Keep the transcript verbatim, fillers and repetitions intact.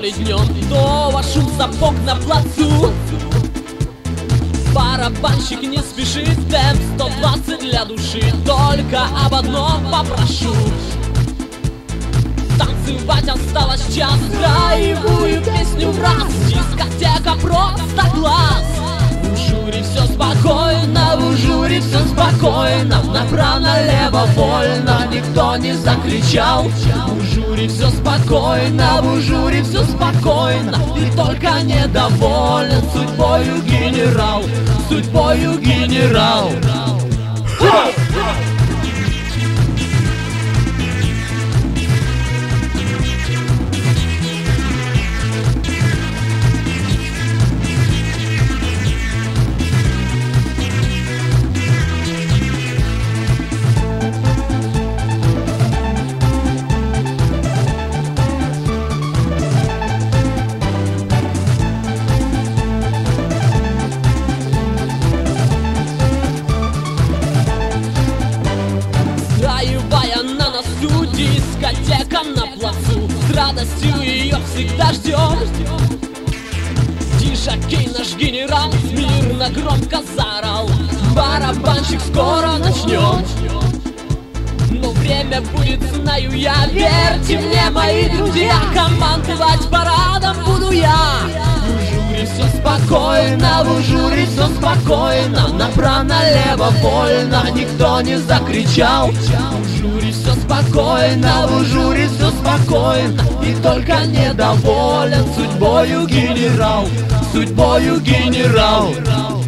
ли днем, то ваш шум сапог на плацу. Барабанщик не спешит, темп сто двадцать для души. Только об одном попрошу: танцевать осталось час, краевую песню в раз. Дискотека просто класс. В жюри все спокойно, в жюри все спокойно. Направо-налево вольно, никто не закричал. В жюри все спокойно, в жюри все спокойно. И только недоволен судьбою генерал, судьбою генерал. Краевая на носу, дискотека на плацу. С радостью ее всегда ждем. Дишакей наш генерал мирно громко заорал: барабанщик, скоро начнем. Но время будет, знаю я, верьте мне, мои друзья. Командовать парадом буду я. В жюри все спокойно, в жюри все спокойно. Направо-налево вольно, никто не закричал. В жюри все спокойно, в жюри все спокойно. И только недоволен судьбою генерал, судьбою генерал.